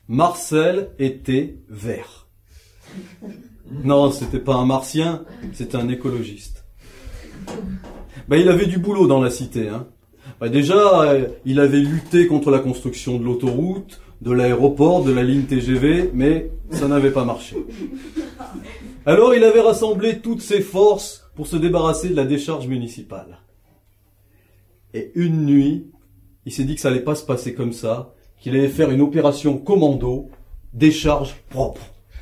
Marcel était vert. Non, c'était pas un martien, c'était un écologiste. Il avait du boulot dans la cité. Déjà, il avait lutté contre la construction de l'autoroute, de l'aéroport, de la ligne TGV, mais ça n'avait pas marché. Alors il avait rassemblé toutes ses forces pour se débarrasser de la décharge municipale. Et une nuit, il s'est dit que ça allait pas se passer comme ça, qu'il allait faire une opération commando, décharge propre.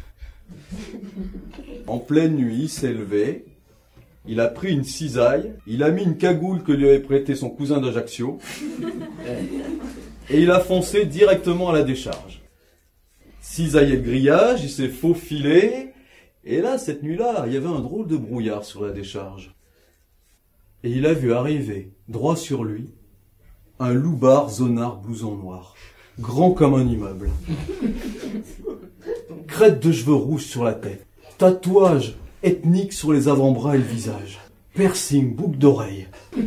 En pleine nuit, il s'est levé, il a pris une cisaille, il a mis une cagoule que lui avait prêté son cousin d'Ajaccio, et il a foncé directement à la décharge. Cisaillé le grillage, il s'est faufilé, et là, cette nuit-là, il y avait un drôle de brouillard sur la décharge. Et il a vu arriver, droit sur lui, un loupard zonard blouson noir, grand comme un immeuble. Crête de cheveux rouges sur la tête, tatouage ethnique sur les avant-bras et le visage, piercing, boucle d'oreille.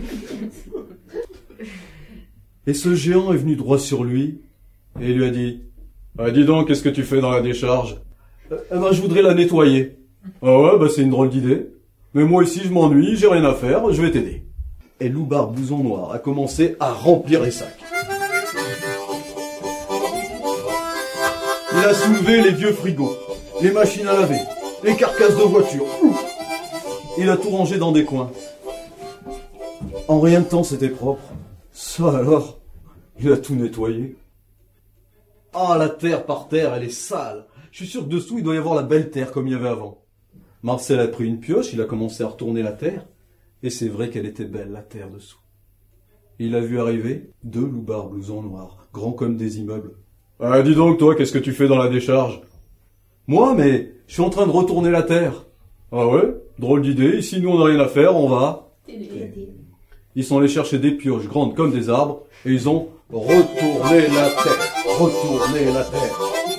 Et ce géant est venu droit sur lui, et il lui a dit « Dis donc, qu'est-ce que tu fais dans la décharge ?»« Je voudrais la nettoyer. »« Ah ouais, c'est une drôle d'idée. Mais moi ici, je m'ennuie, j'ai rien à faire, je vais t'aider. » Et loupard blouson noir a commencé à remplir les sacs. Il a soulevé les vieux frigos, les machines à laver, les carcasses de voitures. Il a tout rangé dans des coins. En rien de temps, c'était propre. Ça alors, il a tout nettoyé. Ah, la terre par terre, elle est sale. Je suis sûr que dessous, il doit y avoir la belle terre comme il y avait avant. Marcel a pris une pioche, il a commencé à retourner la terre. Et c'est vrai qu'elle était belle, la terre dessous. Il a vu arriver 2 loupards blousons noirs, grands comme des immeubles. « Dis donc, toi, qu'est-ce que tu fais dans la décharge ?»« Moi, mais je suis en train de retourner la terre. »« Ah ouais, drôle d'idée, ici nous on n'a rien à faire, on va... » Ils sont allés chercher des pioches grandes comme des arbres, et ils ont retourné la terre, retourné la terre.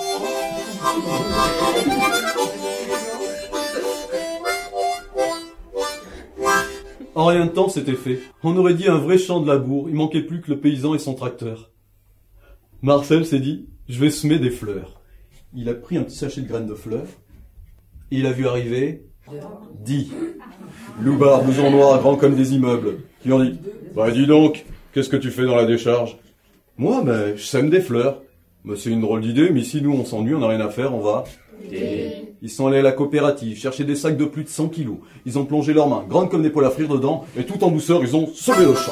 En rien de temps, c'était fait. On aurait dit un vrai champ de labour, il manquait plus que le paysan et son tracteur. Marcel s'est dit, je vais semer des fleurs. Il a pris un petit sachet de graines de fleurs, et il a vu arriver 10 loupards blousons noirs grands comme des immeubles, qui lui ont dit, dis donc, qu'est-ce que tu fais dans la décharge ? Moi, je sème des fleurs. C'est une drôle d'idée, mais ici, nous, on s'ennuie, on n'a rien à faire, on va... Ils sont allés à la coopérative, chercher des sacs de plus de 100 kilos. Ils ont plongé leurs mains, grandes comme des poils à frire dedans, et tout en douceur, ils ont sauvé le champ.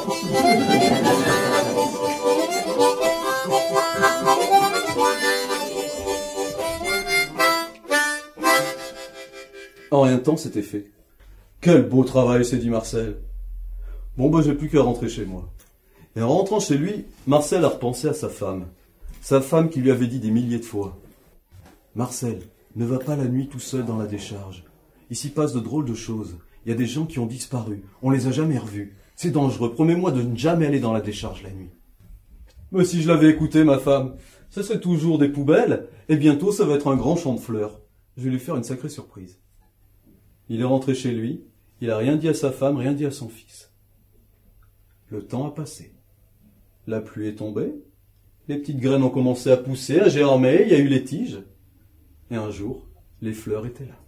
En rien de temps, c'était fait. Quel beau travail, s'est dit Marcel. J'ai plus qu'à rentrer chez moi. Et en rentrant chez lui, Marcel a repensé à sa femme. Sa femme qui lui avait dit des milliers de fois. Marcel, ne va pas la nuit tout seul dans la décharge. Il s'y passe de drôles de choses. Il y a des gens qui ont disparu. On les a jamais revus. C'est dangereux. Promets-moi de ne jamais aller dans la décharge la nuit. Mais si je l'avais écouté, ma femme, ce serait toujours des poubelles, et bientôt ça va être un grand champ de fleurs. Je vais lui faire une sacrée surprise. Il est rentré chez lui. Il a rien dit à sa femme, rien dit à son fils. Le temps a passé. La pluie est tombée. Les petites graines ont commencé à pousser, à germer, il y a eu les tiges. Et un jour, les fleurs étaient là.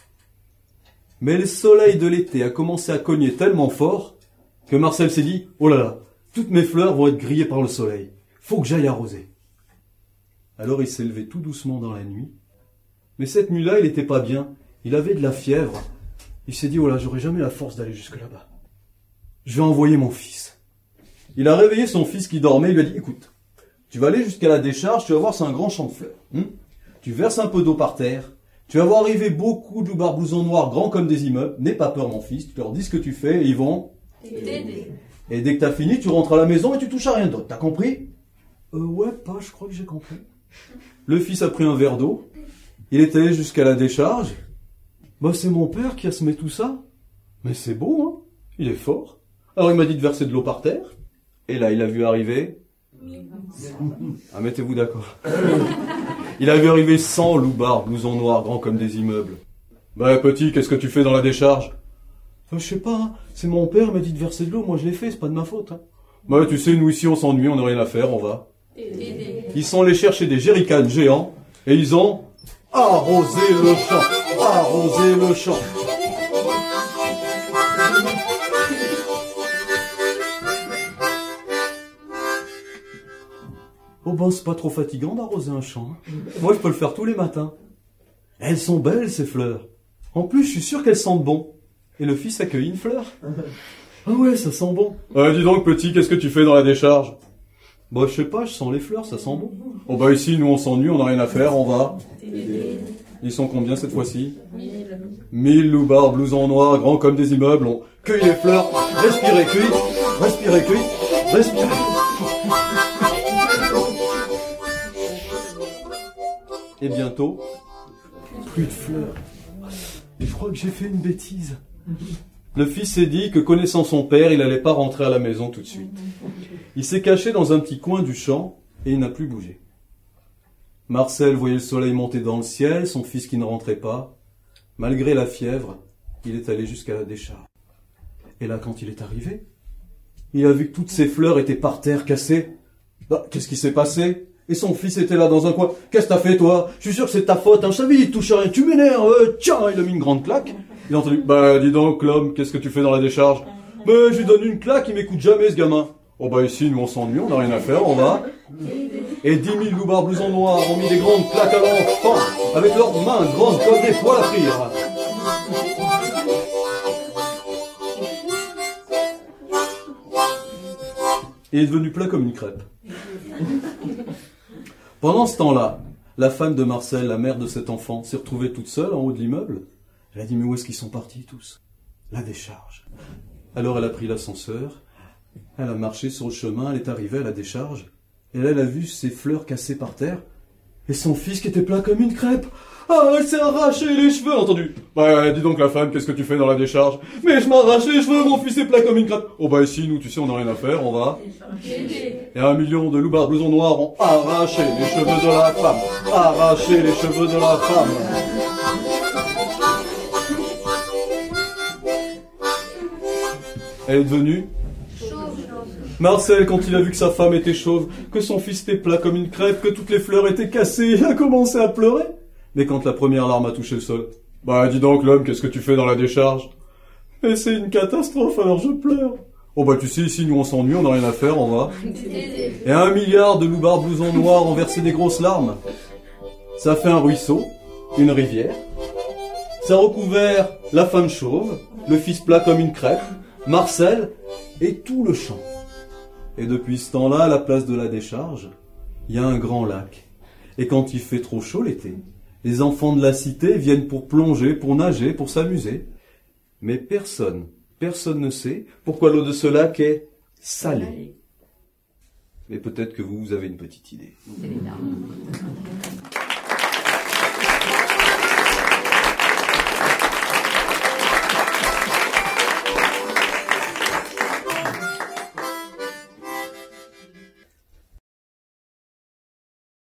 Mais le soleil de l'été a commencé à cogner tellement fort que Marcel s'est dit « Oh là là, toutes mes fleurs vont être grillées par le soleil. Faut que j'aille arroser. » Alors il s'est levé tout doucement dans la nuit. Mais cette nuit-là, il n'était pas bien. Il avait de la fièvre. Il s'est dit « Oh là, j'aurai jamais la force d'aller jusque là-bas. Je vais envoyer mon fils. » Il a réveillé son fils qui dormait. Il lui a dit « Écoute, tu vas aller jusqu'à la décharge, tu vas voir, c'est un grand champ de fleurs. Tu verses un peu d'eau par terre. Tu vas voir arriver beaucoup de loupards blousons noirs grands comme des immeubles. N'aie pas peur, mon fils. Tu leur dis ce que tu fais et ils vont t'aider. Et dès que t'as fini, tu rentres à la maison et tu touches à rien d'autre. T'as compris ? Ouais, pas, je crois que j'ai compris. Le fils a pris un verre d'eau. Il est allé jusqu'à la décharge. C'est mon père qui a semé tout ça. Mais c'est beau, hein ? Il est fort. Alors il m'a dit de verser de l'eau par terre. Et là, il a vu arriver... mettez-vous d'accord. Il a vu arriver 100 loupards blousons noirs grands comme des immeubles. Petit, qu'est-ce que tu fais dans la décharge ? Je sais pas, hein. C'est mon père m'a dit de verser de l'eau, moi je l'ai fait, c'est pas de ma faute. Hein. Tu sais, nous ici on s'ennuie, on n'a rien à faire, on va. ils sont allés chercher des jerrycans géants et ils ont arrosé le champ, arrosé le champ. Oh ben, c'est pas trop fatigant d'arroser un champ. Moi, je peux le faire tous les matins. Elles sont belles, ces fleurs. En plus, je suis sûr qu'elles sentent bon. Et le fils a cueilli une fleur. Ah ouais, ça sent bon. Dis donc, petit, qu'est-ce que tu fais dans la décharge? Bah, je sais pas, je sens les fleurs, ça sent bon. Oh bah, ici, nous, on s'ennuie, on n'a rien à faire, on va. Ils sont combien cette fois-ci? 1000 loupards, blousons noirs, grands comme des immeubles, on cueille les fleurs, respirez, cueille, respirez, cueille, respirez. Et bientôt, plus de fleurs. Et je crois que j'ai fait une bêtise. Le fils s'est dit que connaissant son père, il n'allait pas rentrer à la maison tout de suite. Il s'est caché dans un petit coin du champ et il n'a plus bougé. Marcel voyait le soleil monter dans le ciel, son fils qui ne rentrait pas. Malgré la fièvre, il est allé jusqu'à la décharge. Et là, quand il est arrivé, il a vu que toutes ses fleurs étaient par terre cassées. Bah, qu'est-ce qui s'est passé? Et son fils était là dans un coin. Qu'est-ce que t'as fait, toi? Je suis sûr que c'est ta faute, hein. Je savais, il touche à rien. Tu m'énerves. Tiens, il a mis une grande claque. Il a entendu, bah, dis donc, l'homme, qu'est-ce que tu fais dans la décharge? Mais je lui donne une claque, il m'écoute jamais, ce gamin. Oh, bah, ici, nous, on s'ennuie, on n'a rien à faire, on va. Et 10 000 loupards blousons noirs ont mis des grandes claques à l'enfant, avec leurs mains grandes comme des poils à frire. Et il est devenu plat comme une crêpe. Pendant ce temps-là, la femme de Marcel, la mère de cet enfant, s'est retrouvée toute seule en haut de l'immeuble. Elle a dit, mais où est-ce qu'ils sont partis tous? La décharge. Alors elle a pris l'ascenseur, elle a marché sur le chemin, elle est arrivée à la décharge, et là elle a vu ses fleurs cassées par terre, et son fils qui était plat comme une crêpe. Ah, elle s'est arraché les cheveux, entendu. Bah, dis donc la femme, qu'est-ce que tu fais dans la décharge? Mais je m'arrache les cheveux, mon fils est plat comme une crêpe. Oh bah ici, nous, tu sais, on n'a rien à faire, on va. Et 1 million de loupards blousons noirs ont arraché les cheveux de la femme. Arraché les cheveux de la femme. Elle est devenue Marcel, quand il a vu que sa femme était chauve, que son fils était plat comme une crêpe, que toutes les fleurs étaient cassées, il a commencé à pleurer. Mais quand la première larme a touché le sol, bah dis donc l'homme, qu'est-ce que tu fais dans la décharge? Mais c'est une catastrophe, alors je pleure. Oh bah tu sais, ici nous on s'ennuie, on n'a rien à faire, on va. Et 1 milliard de loupards blousons noirs ont versé des grosses larmes. Ça fait un ruisseau, une rivière. Ça a recouvert la femme chauve, le fils plat comme une crêpe, Marcel et tout le champ. Et depuis ce temps-là, à la place de la décharge, il y a un grand lac. Et quand il fait trop chaud l'été, les enfants de la cité viennent pour plonger, pour nager, pour s'amuser. Mais personne ne sait pourquoi l'eau de ce lac est salée. Mais peut-être que vous avez une petite idée.